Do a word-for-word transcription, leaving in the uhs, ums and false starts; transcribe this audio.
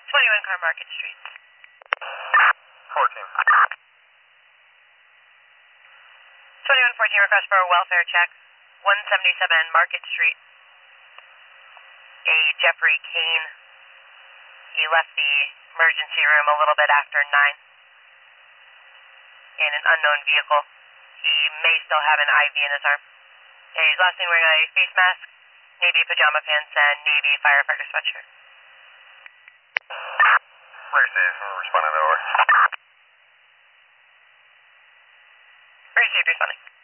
twenty-one Car Market Street. fourteen. twenty-one fourteen, request for a welfare check. one seventy-seven Market Street. A Jeffrey Kane. He left the emergency room a little bit after nine in an unknown vehicle. He may still have an I V in his arm. And he's last seen wearing a face mask, navy pajama pants, and navy firefighter sweatshirt. Received. Responding over. Received, responding.